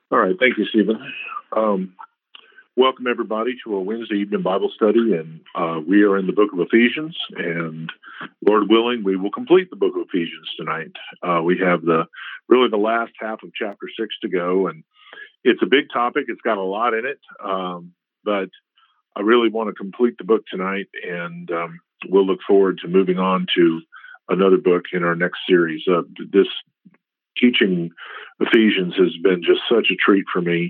All right. Thank you, Stephen. Um, Welcome, everybody, to a Wednesday evening Bible study. And we are in the book of Ephesians. And Lord willing, we will complete the book of Ephesians tonight. We have the last half of chapter 6 to go. And it's a big topic. It's got a lot in it. But I really want to complete the book tonight. And we'll look forward to moving on to another book in our next series. This teaching Ephesians has been just such a treat for me.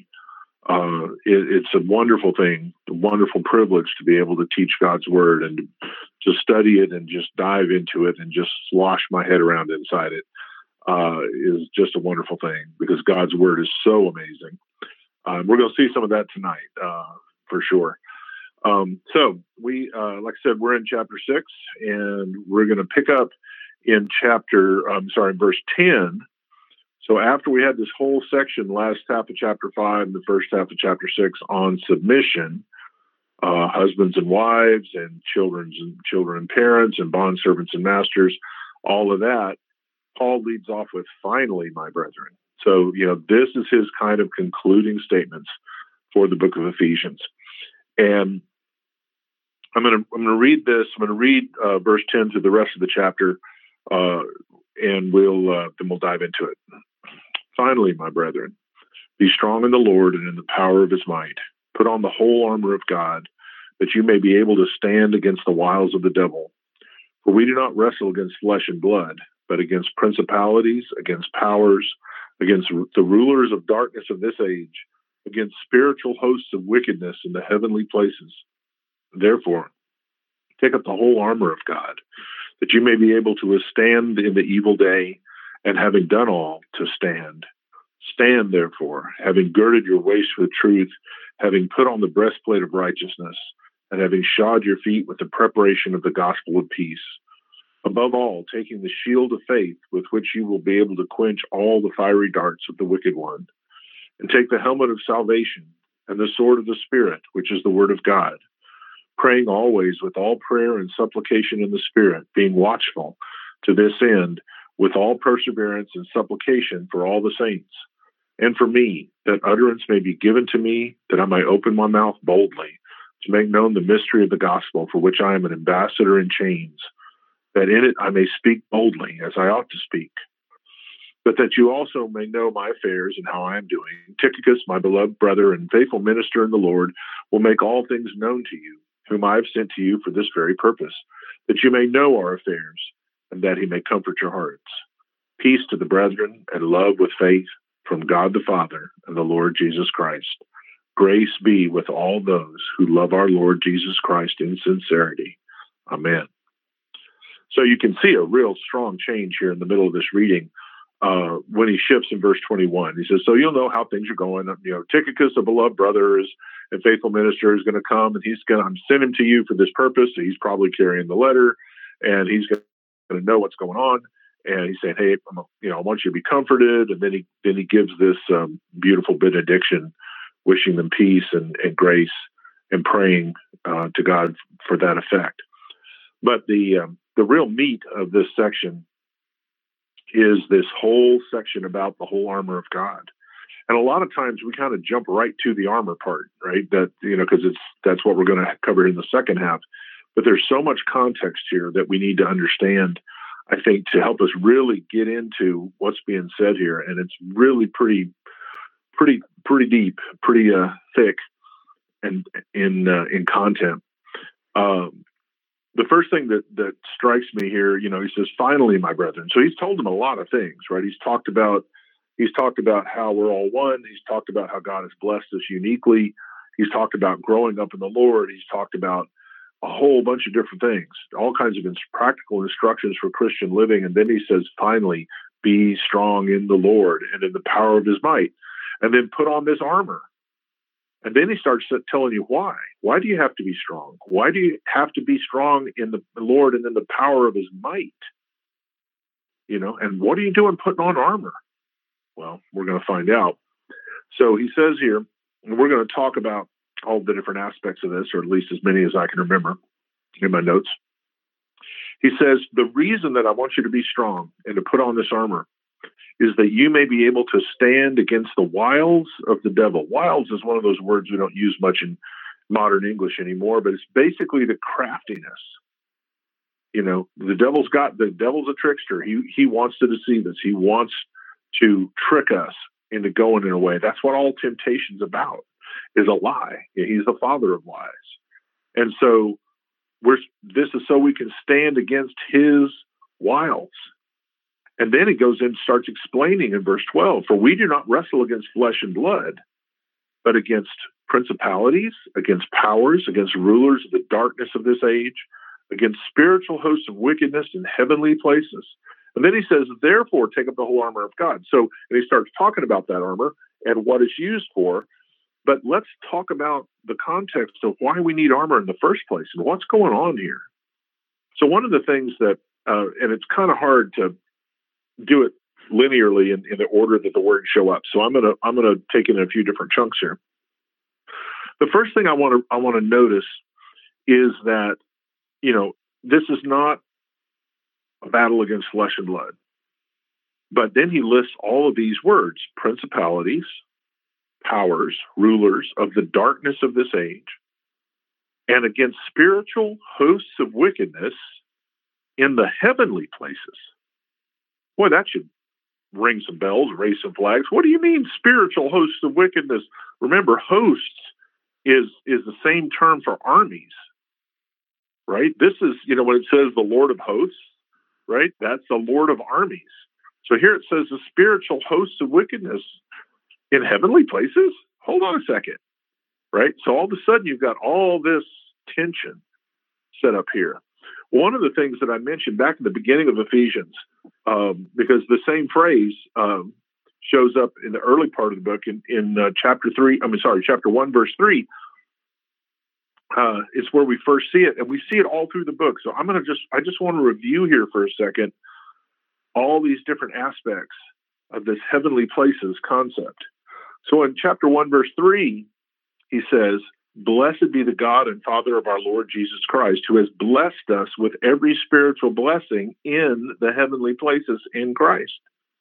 It's a wonderful thing, a wonderful privilege to be able to teach God's word and to study it and just dive into it and just slosh my head around inside it is just a wonderful thing because God's word is so amazing. We're going to see some of that tonight for sure. So we, like I said, we're in chapter 6 and we're going to pick up in verse 10. So after we had this whole section, last half of chapter 5 and the first half of chapter 6 on submission, husbands and wives and children and parents and bondservants and masters, all of that, Paul leads off with, finally, my brethren. So, this is his kind of concluding statements for the book of Ephesians. And I'm going to read this. I'm going to read verse 10 to the rest of the chapter, and then we'll dive into it. Finally, my brethren, be strong in the Lord and in the power of his might. Put on the whole armor of God, that you may be able to stand against the wiles of the devil. For we do not wrestle against flesh and blood, but against principalities, against powers, against the rulers of darkness of this age, against spiritual hosts of wickedness in the heavenly places. Therefore, take up the whole armor of God, that you may be able to withstand in the evil day, and having done all, to stand. Stand, therefore, having girded your waist with truth, having put on the breastplate of righteousness, and having shod your feet with the preparation of the gospel of peace. Above all, taking the shield of faith, with which you will be able to quench all the fiery darts of the wicked one. And take the helmet of salvation, and the sword of the Spirit, which is the word of God, praying always with all prayer and supplication in the Spirit, being watchful to this end, with all perseverance and supplication for all the saints, and for me, that utterance may be given to me, that I may open my mouth boldly, to make known the mystery of the gospel, for which I am an ambassador in chains, that in it I may speak boldly, as I ought to speak. But that you also may know my affairs and how I am doing. Tychicus, my beloved brother and faithful minister in the Lord, will make all things known to you, whom I have sent to you for this very purpose, that you may know our affairs, and that he may comfort your hearts. Peace to the brethren, and love with faith from God the Father and the Lord Jesus Christ. Grace be with all those who love our Lord Jesus Christ in sincerity. Amen. So you can see a real strong change here in the middle of this reading when he shifts in verse 21. He says, so you'll know how things are going. Tychicus, a beloved brother and faithful minister, is going to come, and I'm sending him to you for this purpose. So he's probably carrying the letter, and he's going to know what's going on, and he's saying, "Hey, I want you to be comforted." And then he gives this beautiful benediction, wishing them peace and grace, and praying to God for that effect. But the real meat of this section is this whole section about the whole armor of God. And a lot of times we kind of jump right to the armor part, right? That because that's what we're going to cover in the second half. But there's so much context here that we need to understand, I think, to help us really get into what's being said here. And it's really pretty deep, pretty thick, and in content. The first thing that strikes me here, he says, "Finally, my brethren." So he's told them a lot of things, right? He's talked about how we're all one. He's talked about how God has blessed us uniquely. He's talked about growing up in the Lord. He's talked about a whole bunch of different things, all kinds of practical instructions for Christian living. And then he says, finally, be strong in the Lord and in the power of his might, and then put on this armor. And then he starts telling you why. Why do you have to be strong? Why do you have to be strong in the Lord and in the power of his might? And what are you doing putting on armor? Well, we're going to find out. So he says here, and we're going to talk about all the different aspects of this, or at least as many as I can remember in my notes. He says, the reason that I want you to be strong and to put on this armor is that you may be able to stand against the wiles of the devil. Wiles is one of those words we don't use much in modern English anymore, but it's basically the craftiness. The devil's a trickster. He wants to deceive us. He wants to trick us into going in a way. That's what all temptation's about, is a lie. He's the father of lies. And so this is so we can stand against his wiles. And then he goes in and starts explaining in verse 12, for we do not wrestle against flesh and blood, but against principalities, against powers, against rulers of the darkness of this age, against spiritual hosts of wickedness in heavenly places. And then he says, therefore, take up the whole armor of God. So, and he starts talking about that armor and what it's used for. But let's talk about the context of why we need armor in the first place and what's going on here. So one of the things that, and it's kind of hard to do it linearly in the order that the words show up. So I'm gonna take it in a few different chunks here. The first thing I want to notice is that, this is not a battle against flesh and blood. But then he lists all of these words: principalities, powers, rulers of the darkness of this age, and against spiritual hosts of wickedness in the heavenly places. Boy, that should ring some bells, raise some flags. What do you mean, spiritual hosts of wickedness? Remember, hosts is the same term for armies, right? This is, when it says the Lord of hosts, right? That's the Lord of armies. So here it says the spiritual hosts of wickedness in heavenly places. Hold on a second, right? So all of a sudden you've got all this tension set up here. One of the things that I mentioned back in the beginning of Ephesians, because the same phrase shows up in the early part of the book in chapter 1, verse 3. It's where we first see it, and we see it all through the book. So I just want to review here for a second all these different aspects of this heavenly places concept. So in chapter 1, verse 3, he says, "Blessed be the God and Father of our Lord Jesus Christ, who has blessed us with every spiritual blessing in the heavenly places in Christ."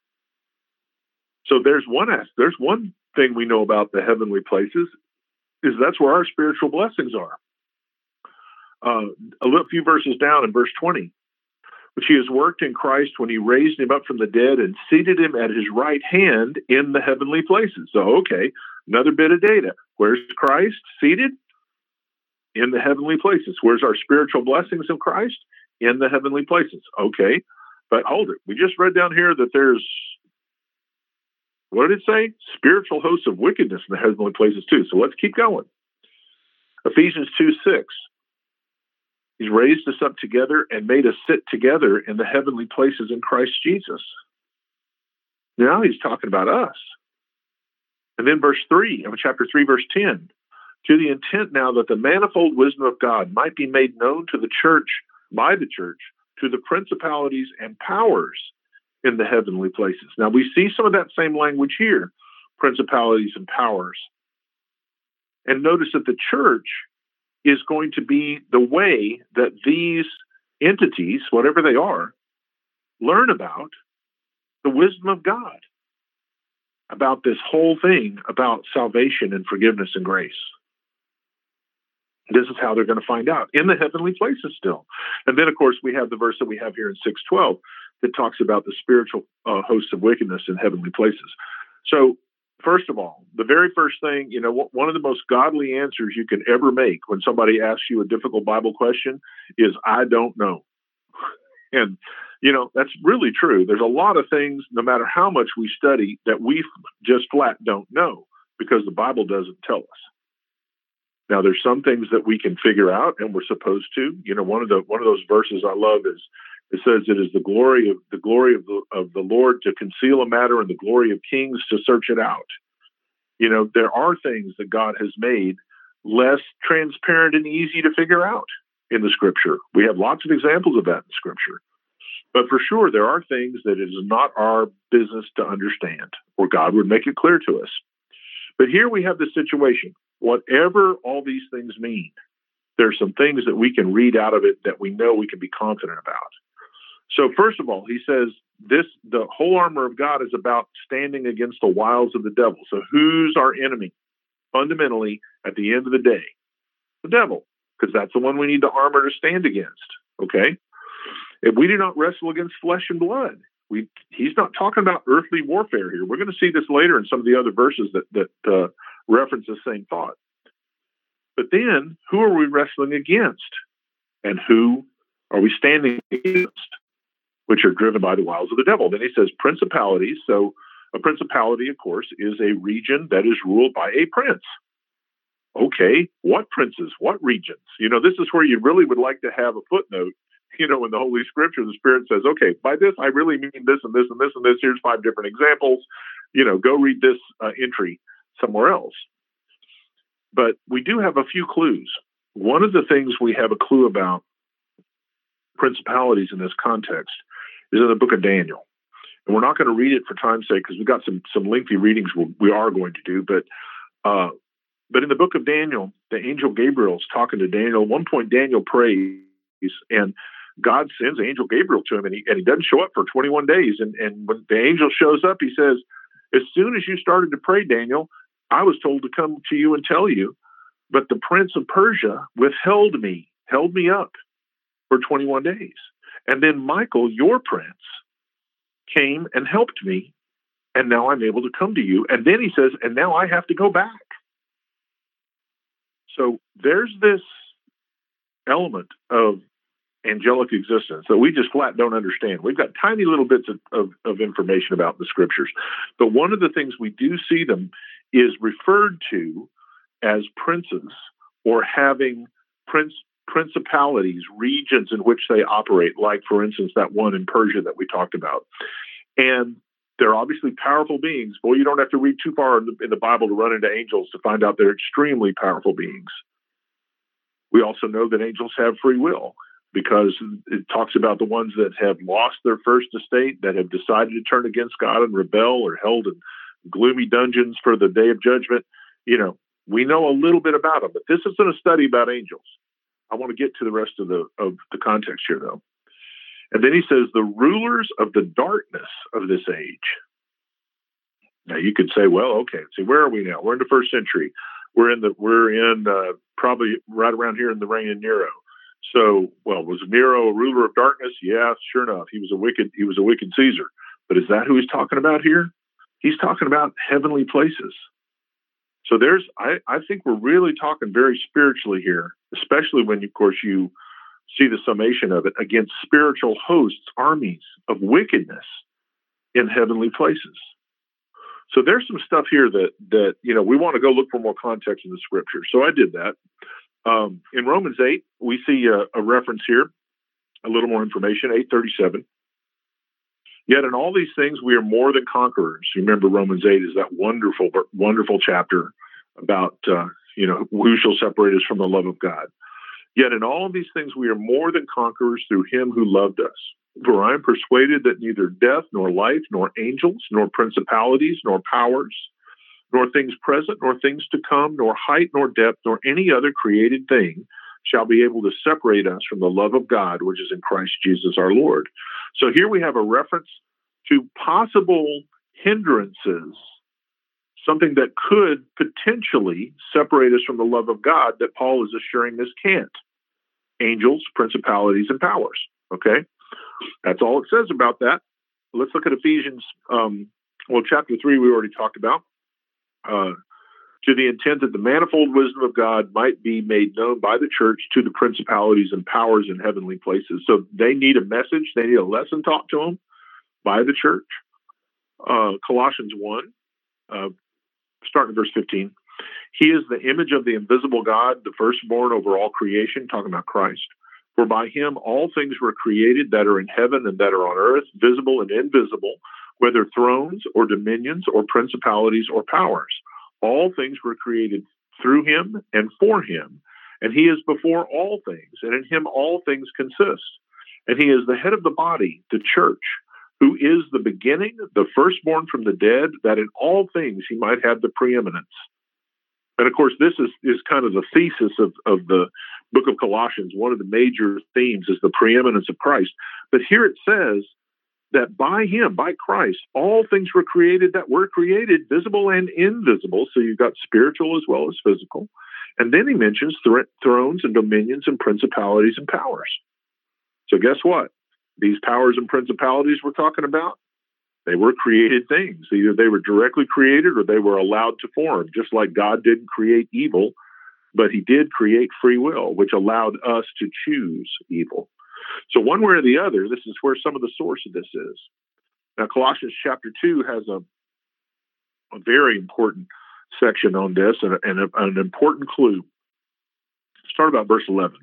So there's one thing we know about the heavenly places, is that's where our spiritual blessings are. A few verses down in verse 20, which he has worked in Christ when he raised him up from the dead and seated him at his right hand in the heavenly places. So, okay, another bit of data. Where's Christ seated? In the heavenly places. Where's our spiritual blessings of Christ? In the heavenly places. Okay, but hold it. We just read down here that there's, what did it say? Spiritual hosts of wickedness in the heavenly places too. So let's keep going. Ephesians 2:6. He's raised us up together and made us sit together in the heavenly places in Christ Jesus. Now he's talking about us. And then chapter 3, verse 10. To the intent now that the manifold wisdom of God might be made known to the church, by the church, to the principalities and powers in the heavenly places. Now we see some of that same language here, principalities and powers. And notice that the church is going to be the way that these entities, whatever they are, learn about the wisdom of God, about this whole thing, about salvation and forgiveness and grace. This is how they're going to find out, in the heavenly places still. And then, of course, we have the verse that we have here in 6:12 that talks about the spiritual hosts of wickedness in heavenly places. So, first of all, the very first thing, one of the most godly answers you can ever make when somebody asks you a difficult Bible question is, I don't know. And, that's really true. There's a lot of things, no matter how much we study, that we just flat don't know because the Bible doesn't tell us. Now, there's some things that we can figure out, and we're supposed to. One of those verses I love is, it says, "It is the glory of the Lord to conceal a matter, and the glory of kings to search it out." There are things that God has made less transparent and easy to figure out in the Scripture. We have lots of examples of that in the Scripture. But for sure, there are things that it is not our business to understand, or God would make it clear to us. But here we have the situation. Whatever all these things mean, there's some things that we can read out of it that we know we can be confident about. So first of all, he says the whole armor of God is about standing against the wiles of the devil. So who's our enemy? Fundamentally, at the end of the day, the devil, because that's the one we need the armor to stand against. Okay? If we do not wrestle against flesh and blood, he's not talking about earthly warfare here. We're going to see this later in some of the other verses that reference the same thought. But then, who are we wrestling against? And who are we standing against? Which are driven by the wiles of the devil. Then he says principalities. So a principality, of course, is a region that is ruled by a prince. Okay, what princes? What regions? This is where you really would like to have a footnote. In the Holy Scripture, the Spirit says, okay, by this, I really mean this and this and this and this. Here's 5 different examples. Go read this entry somewhere else. But we do have a few clues. One of the things we have a clue about principalities in this context is in the book of Daniel. And we're not going to read it for time's sake because we've got some lengthy readings we are going to do. But in the book of Daniel, the angel Gabriel's talking to Daniel. At one point, Daniel prays, and God sends angel Gabriel to him, and he doesn't show up for 21 days. And when the angel shows up, he says, as soon as you started to pray, Daniel, I was told to come to you and tell you, but the prince of Persia held me up for 21 days. And then Michael, your prince, came and helped me, and now I'm able to come to you. And then he says, and now I have to go back. So there's this element of angelic existence that we just flat don't understand. We've got tiny little bits of information about the Scriptures. But one of the things we do see them is referred to as princes or having principalities, regions in which they operate, like, for instance, that one in Persia that we talked about. And they're obviously powerful beings. Boy, you don't have to read too far in the Bible to run into angels to find out they're extremely powerful beings. We also know that angels have free will because it talks about the ones that have lost their first estate, that have decided to turn against God and rebel, or held in gloomy dungeons for the day of judgment. We know a little bit about them, but this isn't a study about angels. I want to get to the rest of the context here, though. And then he says, the rulers of the darkness of this age. Now you could say, well, okay, see, where are we now? We're in the first century. We're in probably right around here in the reign of Nero. So, was Nero a ruler of darkness? Yeah, sure enough. He was a wicked Caesar. But is that who he's talking about here? He's talking about heavenly places. So I think we're really talking very spiritually here, especially when, of course, you see the summation of it against spiritual hosts, armies of wickedness in heavenly places. So there's some stuff here that we want to go look for more context in the Scripture. So I did that. In Romans 8, we see a reference here, a little more information, 8:37. Yet in all these things, we are more than conquerors. You remember Romans 8 is that wonderful, wonderful chapter about, who shall separate us from the love of God. Yet in all of these things, we are more than conquerors through him who loved us. For I am persuaded that neither death, nor life, nor angels, nor principalities, nor powers, nor things present, nor things to come, nor height, nor depth, nor any other created thing shall be able to separate us from the love of God, which is in Christ Jesus our Lord. So here we have a reference to possible hindrances, something that could potentially separate us from the love of God that Paul is assuring us can't. Angels, principalities, and powers. Okay? That's all it says about that. Let's look at Ephesians, chapter 3 we already talked about. To the intent that the manifold wisdom of God might be made known by the church to the principalities and powers in heavenly places. So they need a message, they need a lesson taught to them by the church. Colossians 1, starting at verse 15. He is the image of the invisible God, the firstborn over all creation, talking about Christ. For by him all things were created that are in heaven and that are on earth, visible and invisible, whether thrones or dominions or principalities or powers. All things were created through him and for him, and he is before all things, and in him all things consist. And he is the head of the body, the church, who is the beginning, the firstborn from the dead, that in all things he might have the preeminence. And of course, this is kind of the thesis of the book of Colossians. One of the major themes is the preeminence of Christ. But here it says that by him, by Christ, all things were created that were created, visible and invisible. So you've got spiritual as well as physical. And then he mentions thrones and dominions and principalities and powers. So guess what? These powers and principalities we're talking about, they were created things. Either they were directly created or they were allowed to form, just like God didn't create evil, but he did create free will, which allowed us to choose evil. So one way or the other, this is where some of the source of this is. Now, Colossians chapter 2 has a very important section on this and an important clue. Start about verse 11.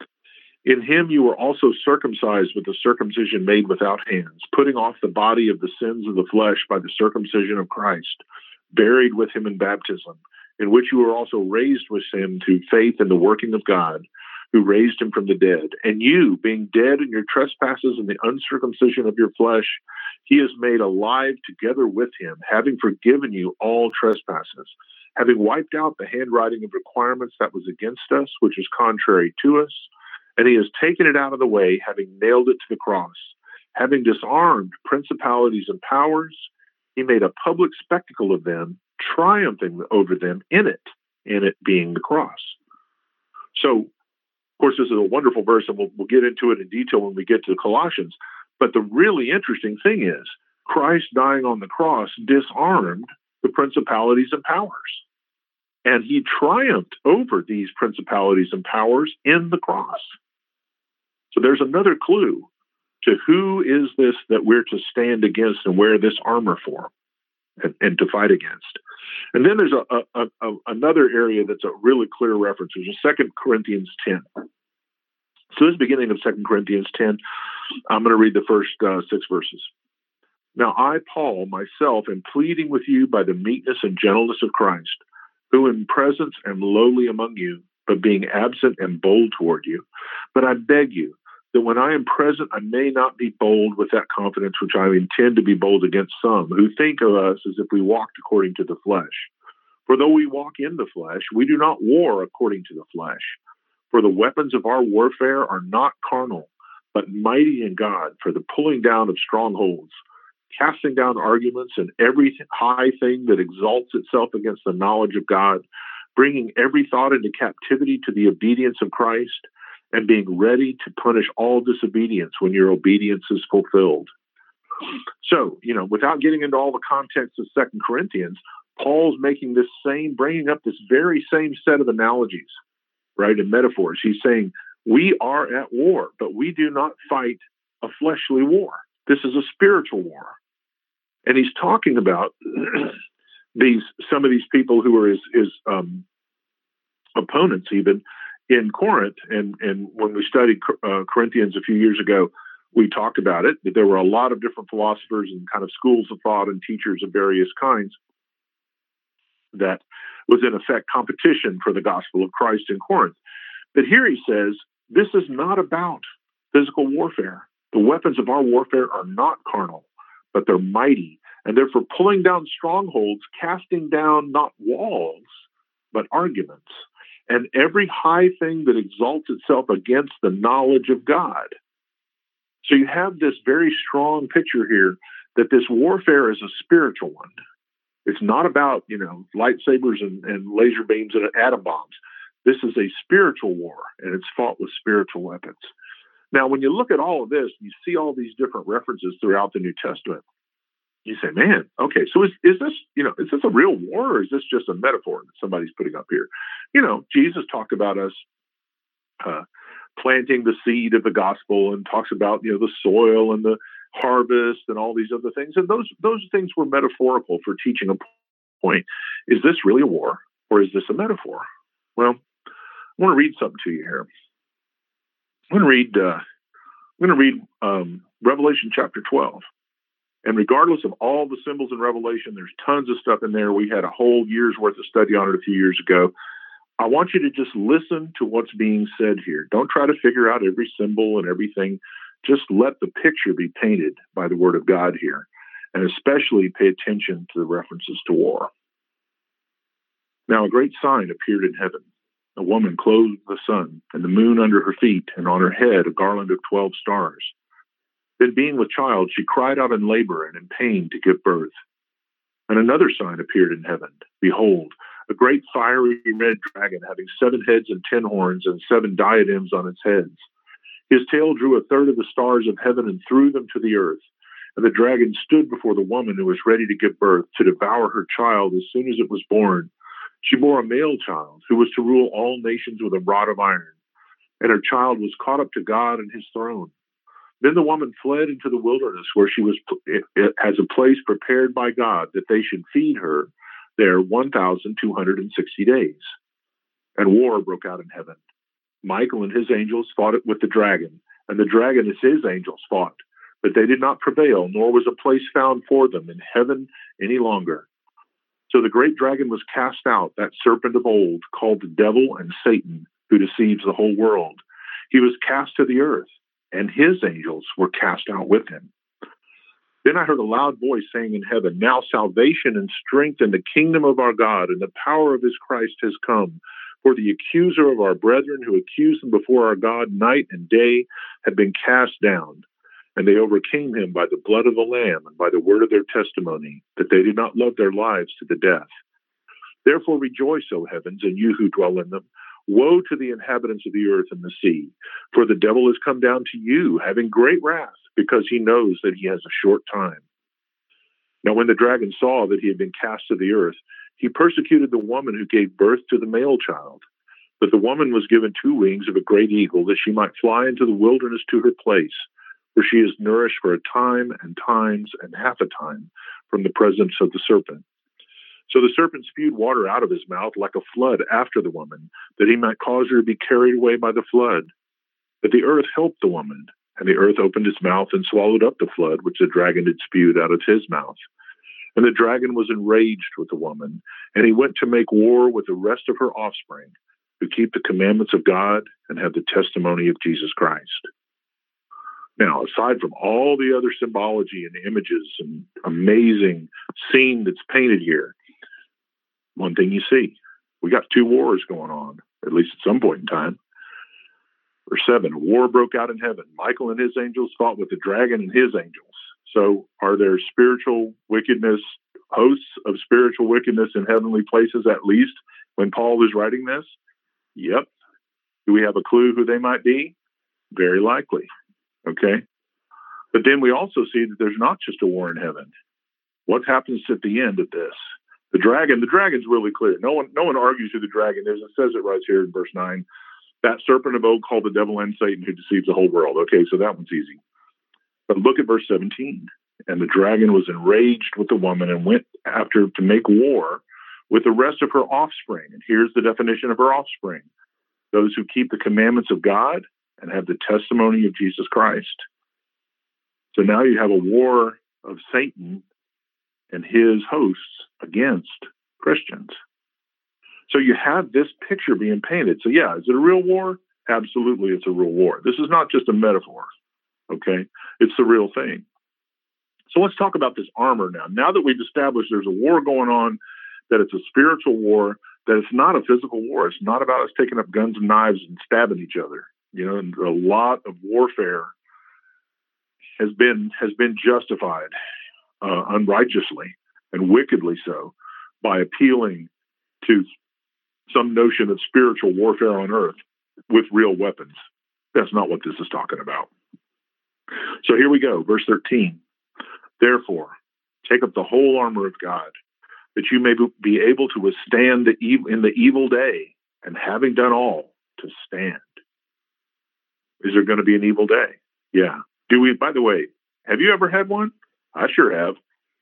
In him you were also circumcised with a circumcision made without hands, putting off the body of the sins of the flesh by the circumcision of Christ, buried with him in baptism, in which you were also raised with him through faith in the working of God, who raised him from the dead. And you, being dead in your trespasses and the uncircumcision of your flesh, he has made alive together with him, having forgiven you all trespasses, having wiped out the handwriting of requirements that was against us, which is contrary to us. And he has taken it out of the way, having nailed it to the cross. Having disarmed principalities and powers, he made a public spectacle of them, triumphing over them in it being the cross. So, of course, this is a wonderful verse, and we'll get into it in detail when we get to Colossians. But the really interesting thing is, Christ dying on the cross disarmed the principalities and powers. And he triumphed over these principalities and powers in the cross. So there's another clue to who is this that we're to stand against and wear this armor for and to fight against. And then there's another area that's a really clear reference, which is 2 Corinthians 10. So this is the beginning of 2 Corinthians 10. I'm going to read the first 6 verses. Now I, Paul, myself, am pleading with you by the meekness and gentleness of Christ, who in presence am lowly among you, but being absent am bold toward you. But I beg you that when I am present, I may not be bold with that confidence which I intend to be bold against some who think of us as if we walked according to the flesh. For though we walk in the flesh, we do not war according to the flesh. For the weapons of our warfare are not carnal, but mighty in God for the pulling down of strongholds, casting down arguments and every high thing that exalts itself against the knowledge of God, bringing every thought into captivity to the obedience of Christ, and being ready to punish all disobedience when your obedience is fulfilled. So, without getting into all the context of 2 Corinthians, Paul's bringing up this very same set of analogies, right, and metaphors. He's saying, we are at war, but we do not fight a fleshly war. This is a spiritual war. And he's talking about some of these people who are his opponents even in Corinth. And when we studied Corinthians a few years ago, we talked about it, that there were a lot of different philosophers and kind of schools of thought and teachers of various kinds that was in effect competition for the gospel of Christ in Corinth. But here he says, this is not about physical warfare. The weapons of our warfare are not carnal, but they're mighty. And they're for pulling down strongholds, casting down not walls, but arguments, and every high thing that exalts itself against the knowledge of God. So you have this very strong picture here that this warfare is a spiritual one. It's not about, lightsabers and laser beams and atom bombs. This is a spiritual war, and it's fought with spiritual weapons. Now, when you look at all of this, you see all these different references throughout the New Testament. You say, man, okay, so is this a real war, or is this just a metaphor that somebody's putting up here? Jesus talked about us planting the seed of the gospel and talks about, the soil and the harvest and all these other things. And those things were metaphorical for teaching a point. Is this really a war, or is this a metaphor? Well, I want to read something to you here. I'm going to read Revelation chapter 12. And regardless of all the symbols in Revelation, there's tons of stuff in there. We had a whole year's worth of study on it a few years ago. I want you to just listen to what's being said here. Don't try to figure out every symbol and everything. Just let the picture be painted by the Word of God here. And especially pay attention to the references to war. Now a great sign appeared in heaven. A woman clothed with the sun and the moon under her feet, and on her head a garland of 12 stars. Then, being with child, she cried out in labor and in pain to give birth. And another sign appeared in heaven. Behold, a great fiery red dragon, having 7 heads and 10 horns and 7 diadems on its heads. His tail drew a third of the stars of heaven and threw them to the earth. And the dragon stood before the woman who was ready to give birth, to devour her child as soon as it was born. She bore a male child who was to rule all nations with a rod of iron. And her child was caught up to God and his throne. Then the woman fled into the wilderness, where she was as a place prepared by God that they should feed her there 1,260 days. And war broke out in heaven. Michael and his angels fought it with the dragon, and the dragon and his angels fought. But they did not prevail, nor was a place found for them in heaven any longer. So the great dragon was cast out, that serpent of old, called the devil and Satan, who deceives the whole world. He was cast to the earth, and his angels were cast out with him. Then I heard a loud voice saying in heaven, Now salvation and strength and the kingdom of our God and the power of his Christ has come. For the accuser of our brethren who accused them before our God night and day had been cast down. And they overcame him by the blood of the Lamb and by the word of their testimony, that they did not love their lives to the death. Therefore rejoice, O heavens, and you who dwell in them. Woe to the inhabitants of the earth and the sea, for the devil has come down to you, having great wrath, because he knows that he has a short time. Now when the dragon saw that he had been cast to the earth, he persecuted the woman who gave birth to the male child. But the woman was given 2 wings of a great eagle, that she might fly into the wilderness to her place, where she is nourished for a time and times and half a time from the presence of the serpent. So the serpent spewed water out of his mouth like a flood after the woman, that he might cause her to be carried away by the flood. But the earth helped the woman, and the earth opened its mouth and swallowed up the flood which the dragon had spewed out of his mouth. And the dragon was enraged with the woman, and he went to make war with the rest of her offspring, who keep the commandments of God and have the testimony of Jesus Christ. Now, aside from all the other symbology and images and amazing scene that's painted here, one thing you see, we got 2 wars going on, at least at some point in time. Verse 7, a war broke out in heaven. Michael and his angels fought with the dragon and his angels. So are there spiritual wickedness, hosts of spiritual wickedness in heavenly places, at least when Paul was writing this? Yep. Do we have a clue who they might be? Very likely. Okay. But then we also see that there's not just a war in heaven. What happens at the end of this? The dragon's really clear. No one argues who the dragon is. It says it right here in verse 9. That serpent of old called the devil and Satan, who deceives the whole world. Okay, so that one's easy. But look at verse 17. And the dragon was enraged with the woman and went after to make war with the rest of her offspring. And here's the definition of her offspring: those who keep the commandments of God and have the testimony of Jesus Christ. So now you have a war of Satan and his hosts against Christians. So you have this picture being painted. So yeah, is it a real war? Absolutely, it's a real war. This is not just a metaphor, okay? It's the real thing. So let's talk about this armor now. Now that we've established there's a war going on, that it's a spiritual war, that it's not a physical war. It's not about us taking up guns and knives and stabbing each other. You know, and a lot of warfare has been justified unrighteously and wickedly so by appealing to some notion of spiritual warfare on earth with real weapons. That's not what this is talking about. So here we go, verse 13. Therefore, take up the whole armor of God, that you may be able to withstand in the evil day, and having done all, to stand. Is there going to be an evil day? Yeah. By the way, have you ever had one? I sure have.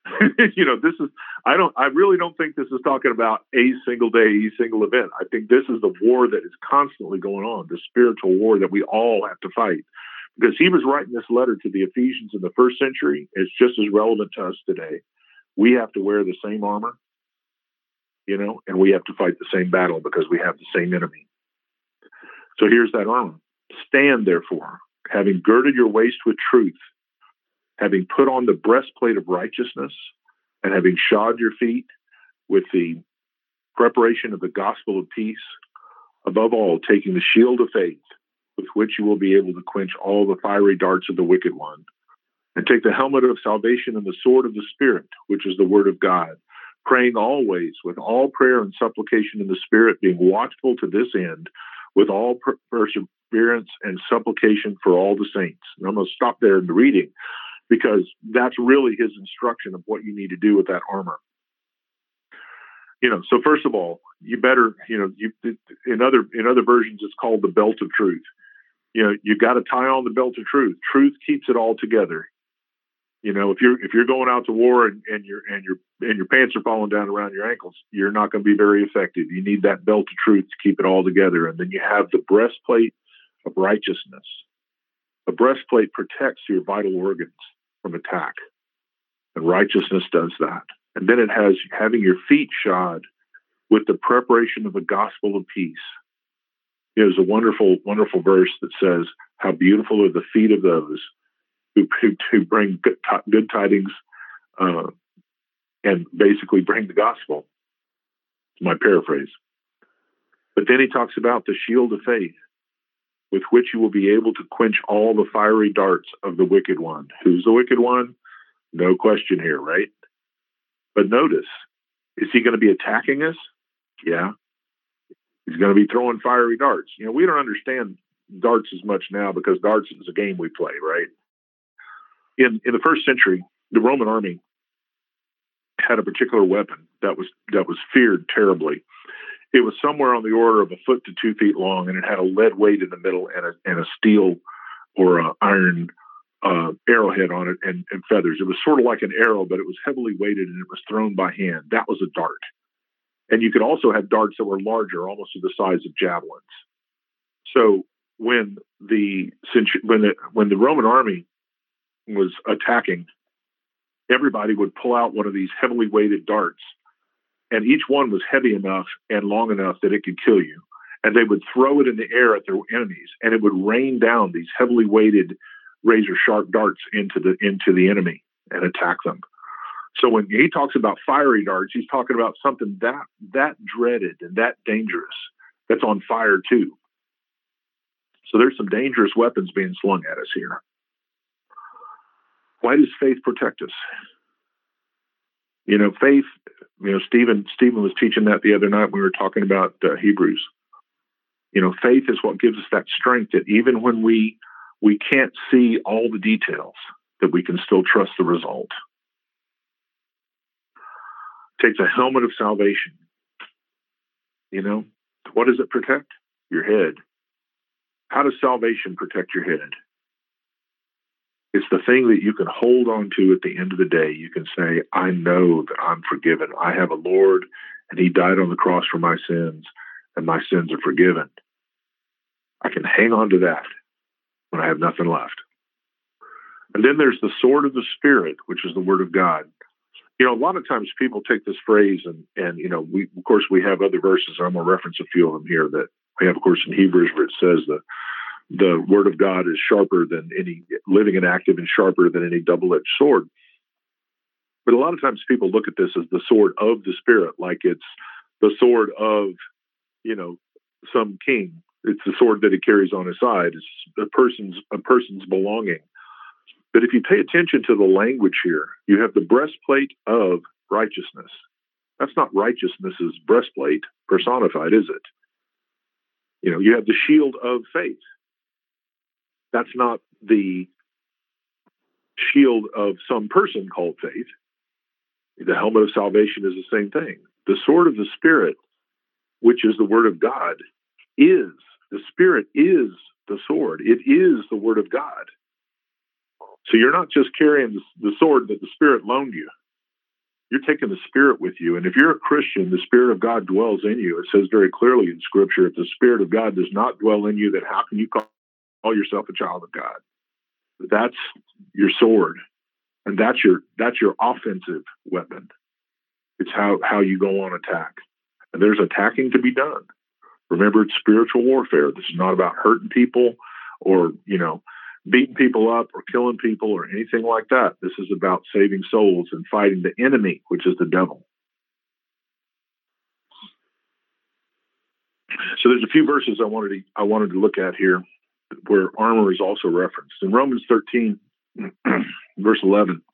I really don't think this is talking about a single day, a single event. I think this is the war that is constantly going on, the spiritual war that we all have to fight. Because he was writing this letter to the Ephesians in the first century. It's just as relevant to us today. We have to wear the same armor, and we have to fight the same battle because we have the same enemy. So here's that armor. Stand, therefore, having girded your waist with truth, having put on the breastplate of righteousness, and having shod your feet with the preparation of the gospel of peace, above all, taking the shield of faith, with which you will be able to quench all the fiery darts of the wicked one, And take the helmet of salvation and the sword of the Spirit, which is the word of God, praying always with all prayer and supplication in the Spirit, being watchful to this end with all perseverance and supplication for all the saints. And I'm going to stop there in the reading because that's really his instruction of what you need to do with that armor. So first of all, you better, in other versions, it's called the belt of truth. You got to tie on the belt of truth. Truth keeps it all together. If you're going out to war and your pants are falling down around your ankles, you're not going to be very effective. You need that belt of truth to keep it all together. And then you have the breastplate of righteousness. The breastplate protects your vital organs from attack, and righteousness does that. And then it has having your feet shod with the preparation of the gospel of peace. There's a wonderful, wonderful verse that says, "How beautiful are the feet of those who bring good tidings and basically bring the gospel." It's my paraphrase. But then he talks about the shield of faith, with which you will be able to quench all the fiery darts of the wicked one. Who's the wicked one? No question here, right? But notice, is he going to be attacking us? Yeah. He's going to be throwing fiery darts. We don't understand darts as much now because darts is a game we play, right? In the first century, the Roman army had a particular weapon that was feared terribly. It was somewhere on the order of a foot to 2 feet long, and it had a lead weight in the middle and a steel or a iron arrowhead on it and feathers. It was sort of like an arrow, but it was heavily weighted and it was thrown by hand. That was a dart. And you could also have darts that were larger, almost to the size of javelins. So when the Roman army was attacking, everybody would pull out one of these heavily weighted darts, and each one was heavy enough and long enough that it could kill you. And they would throw it in the air at their enemies, and it would rain down these heavily weighted, razor sharp darts into the enemy and attack them. So when he talks about fiery darts, he's talking about something that dreaded and that dangerous that's on fire too. So there's some dangerous weapons being slung at us here. Why does faith protect us? Faith, Stephen was teaching that the other night when we were talking about Hebrews. Faith is what gives us that strength that even when we can't see all the details, that we can still trust the result. Takes a helmet of salvation. What does it protect? Your head. How does salvation protect your head? It's the thing that you can hold on to at the end of the day. You can say, I know that I'm forgiven. I have a Lord, and he died on the cross for my sins, and my sins are forgiven. I can hang on to that when I have nothing left. And then there's the sword of the Spirit, which is the word of God. A lot of times people take this phrase and we have other verses. I'm going to reference a few of them here that we have, of course, in Hebrews, where it says the word of God is sharper than any living and active and sharper than any double-edged sword. But a lot of times people look at this as the sword of the Spirit, like it's the sword of, some king. It's the sword that he carries on his side. It's a person's belonging. But if you pay attention to the language here, you have the breastplate of righteousness. That's not righteousness's breastplate personified, is it? You have the shield of faith. That's not the shield of some person called faith. The helmet of salvation is the same thing. The sword of the Spirit, which is the word of God, the Spirit is the sword. It is the word of God. So you're not just carrying the sword that the Spirit loaned you. You're taking the Spirit with you. And if you're a Christian, the Spirit of God dwells in you. It says very clearly in Scripture, if the Spirit of God does not dwell in you, then how can you call yourself a child of God? That's your sword. And that's your offensive weapon. It's how you go on attack. And there's attacking to be done. Remember, it's spiritual warfare. This is not about hurting people or, beating people up or killing people or anything like that. This is about saving souls and fighting the enemy, which is the devil. So there's a few verses I wanted to look at here where armor is also referenced. In Romans 13, Verse 11,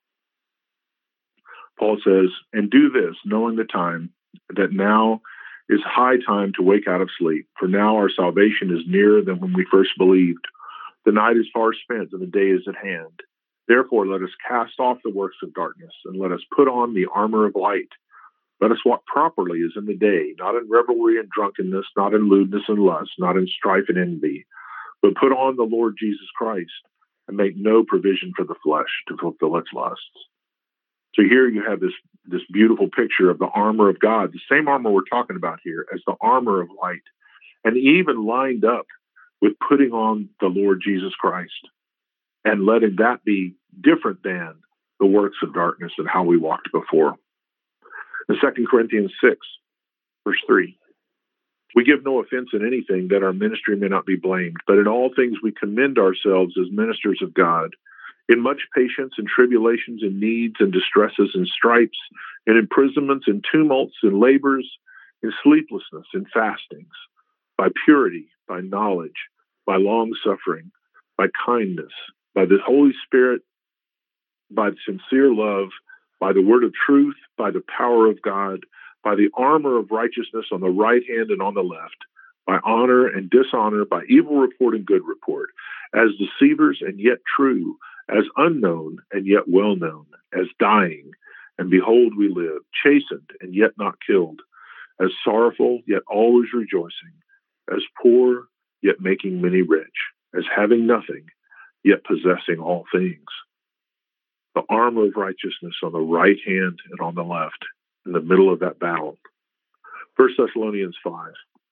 Paul says, "And do this, knowing the time, that now is high time to wake out of sleep. For now our salvation is nearer than when we first believed. The night is far spent and the day is at hand. Therefore let us cast off the works of darkness and let us put on the armor of light. Let us walk properly as in the day, not in revelry and drunkenness, not in lewdness and lust, not in strife and envy, but put on the Lord Jesus Christ and make no provision for the flesh to fulfill its lusts." So here you have this beautiful picture of the armor of God, the same armor we're talking about here as the armor of light, and even lined up with putting on the Lord Jesus Christ and letting that be different than the works of darkness and how we walked before. In 2 Corinthians 6, verse 3, "We give no offense in anything, that our ministry may not be blamed, but in all things we commend ourselves as ministers of God, in much patience and tribulations and needs and distresses and stripes and imprisonments and tumults and labors, in sleeplessness and fastings, by purity, by knowledge, by long suffering, by kindness, by the Holy Spirit, by sincere love, by the word of truth, by the power of God, by the armor of righteousness on the right hand and on the left, by honor and dishonor, by evil report and good report, as deceivers and yet true, as unknown and yet well known, as dying, and behold we live, chastened and yet not killed, as sorrowful yet always rejoicing, as poor yet making many rich, as having nothing yet possessing all things." The armor of righteousness on the right hand and on the left, in the middle of that battle. 1 Thessalonians 5,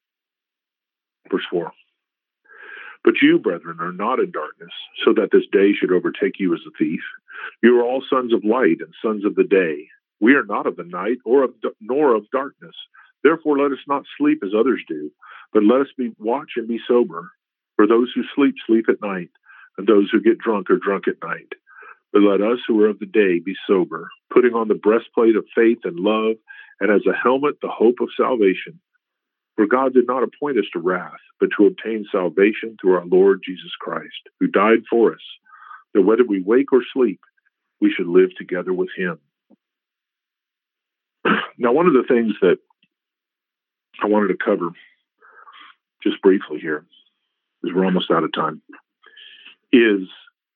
verse 4. "But you, brethren, are not in darkness, so that this day should overtake you as a thief. You are all sons of light and sons of the day. We are not of the night nor of darkness. Therefore let us not sleep as others do, but let us watch and be sober. For those who sleep, sleep at night, and those who get drunk are drunk at night. But let us who are of the day be sober, putting on the breastplate of faith and love, and as a helmet the hope of salvation. For God did not appoint us to wrath, but to obtain salvation through our Lord Jesus Christ, who died for us, that whether we wake or sleep, we should live together with him." Now, one of the things that I wanted to cover just briefly here, because we're almost out of time, is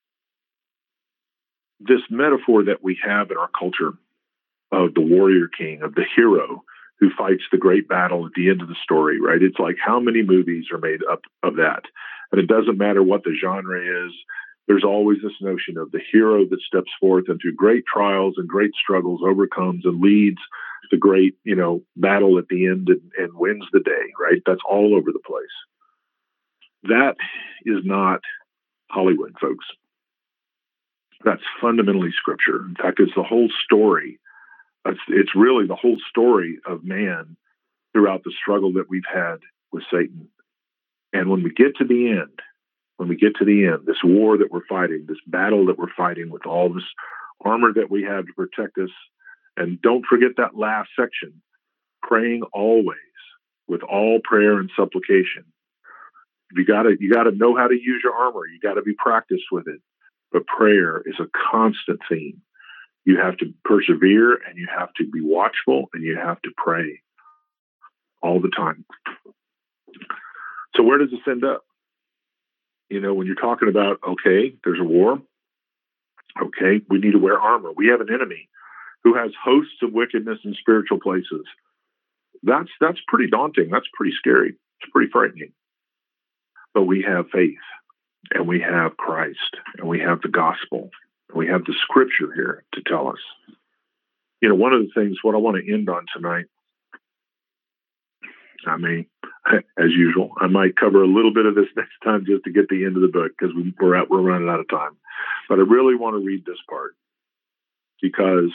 this metaphor that we have in our culture of the warrior king, of the hero who fights the great battle at the end of the story, right? It's like, how many movies are made up of that? And it doesn't matter what the genre is. There's always this notion of the hero that steps forth and through great trials and great struggles overcomes and leads the great, battle at the end and wins the day, right? That's all over the place. That is not Hollywood, folks. That's fundamentally Scripture. In fact, it's the whole story. It's really the whole story of man throughout the struggle that we've had with Satan. And when we get to the end, this war that we're fighting, this battle that we're fighting with all this armor that we have to protect us, and don't forget that last section, praying always with all prayer and supplication. You gotta know how to use your armor. You gotta be practiced with it. But prayer is a constant theme. You have to persevere, and you have to be watchful, and you have to pray all the time. So where does this end up? When you're talking about, okay, there's a war. Okay, we need to wear armor. We have an enemy who has hosts of wickedness in spiritual places. That's pretty daunting. That's pretty scary. It's pretty frightening. But we have faith, and we have Christ, and we have the gospel, and we have the Scripture here to tell us. One of the things, what I want to end on tonight, as usual, I might cover a little bit of this next time just to get the end of the book, because we're running out of time. But I really want to read this part, because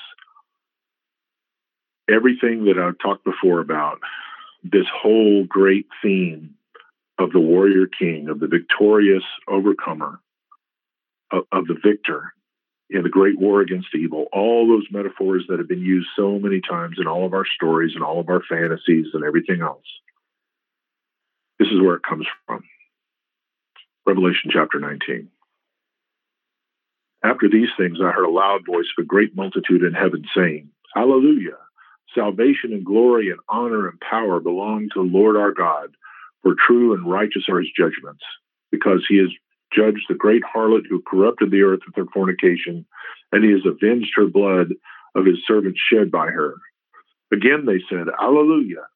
everything that I've talked before about, this whole great theme of the warrior king, of the victorious overcomer, of the victor in the great war against evil, all those metaphors that have been used so many times in all of our stories and all of our fantasies and everything else. This is where it comes from. Revelation chapter 19. After these things, I heard a loud voice of a great multitude in heaven saying, Hallelujah! Salvation and glory and honor and power belong to the Lord our God, for true and righteous are his judgments, because he has judged the great harlot who corrupted the earth with her fornication, and he has avenged her blood of his servants shed by her. Again they said, Alleluia,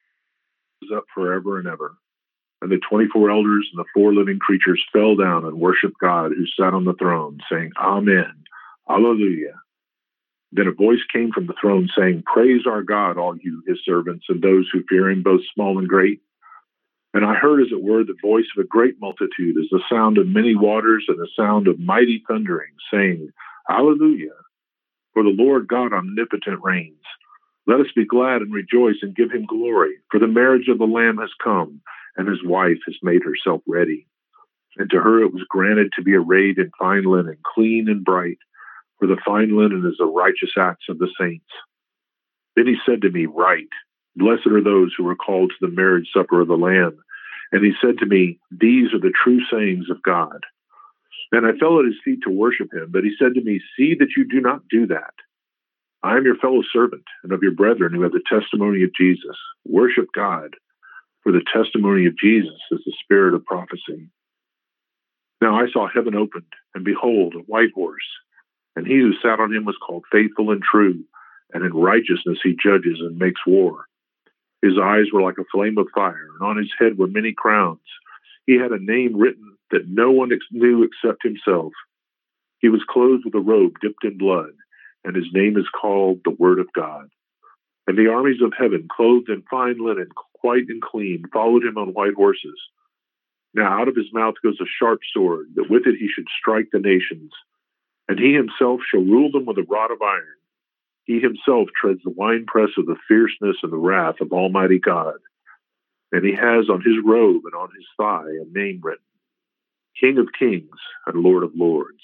is up forever and ever. And the 24 elders and the 4 living creatures fell down and worshiped God who sat on the throne, saying, Amen, Alleluia. Then a voice came from the throne saying, Praise our God, all you, his servants, and those who fear him, both small and great. And I heard, as it were, the voice of a great multitude, as the sound of many waters and the sound of mighty thundering, saying, Alleluia, for the Lord God omnipotent reigns. Let us be glad and rejoice and give him glory, for the marriage of the Lamb has come, and his wife has made herself ready. And to her it was granted to be arrayed in fine linen, clean and bright, for the fine linen is the righteous acts of the saints. Then he said to me, Write, blessed are those who are called to the marriage supper of the Lamb. And he said to me, These are the true sayings of God. And I fell at his feet to worship him, but he said to me, See that you do not do that. I am your fellow servant and of your brethren who have the testimony of Jesus. Worship God, for the testimony of Jesus is the spirit of prophecy. Now I saw heaven opened, and behold, a white horse, and he who sat on him was called Faithful and True, and in righteousness he judges and makes war. His eyes were like a flame of fire, and on his head were many crowns. He had a name written that no one knew except himself. He was clothed with a robe dipped in blood, and his name is called the Word of God. And the armies of heaven, clothed in fine linen, white and clean, followed him on white horses. Now out of his mouth goes a sharp sword, that with it he should strike the nations. And he himself shall rule them with a rod of iron. He himself treads the winepress of the fierceness and the wrath of Almighty God. And he has on his robe and on his thigh a name written, King of Kings and Lord of Lords.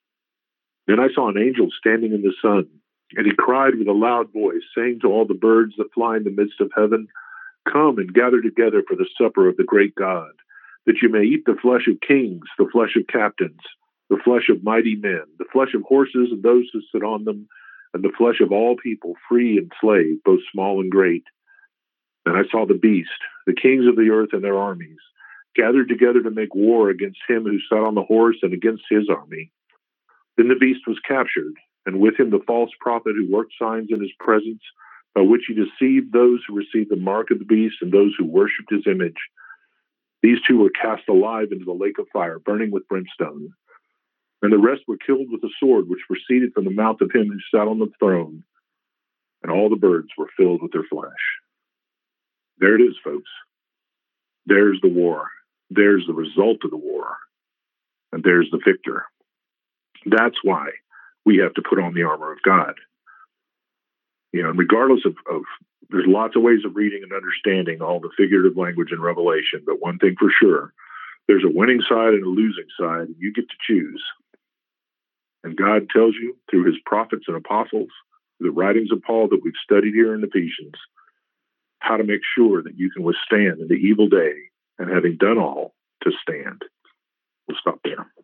Then I saw an angel standing in the sun, and he cried with a loud voice, saying to all the birds that fly in the midst of heaven, Come and gather together for the supper of the great God, that you may eat the flesh of kings, the flesh of captains, the flesh of mighty men, the flesh of horses and those who sit on them, and the flesh of all people, free and slave, both small and great. And I saw the beast, the kings of the earth and their armies, gathered together to make war against him who sat on the horse and against his army. Then the beast was captured, and with him the false prophet who worked signs in his presence, by which he deceived those who received the mark of the beast and those who worshipped his image. These 2 were cast alive into the lake of fire, burning with brimstone. And the rest were killed with a sword which proceeded from the mouth of him who sat on the throne. And all the birds were filled with their flesh. There it is, folks. There's the war. There's the result of the war. And there's the victor. That's why we have to put on the armor of God. And regardless of there's lots of ways of reading and understanding all the figurative language in Revelation, but one thing for sure, there's a winning side and a losing side, and you get to choose. And God tells you through his prophets and apostles, the writings of Paul that we've studied here in Ephesians, how to make sure that you can withstand in the evil day, and having done all, to stand. We'll stop there.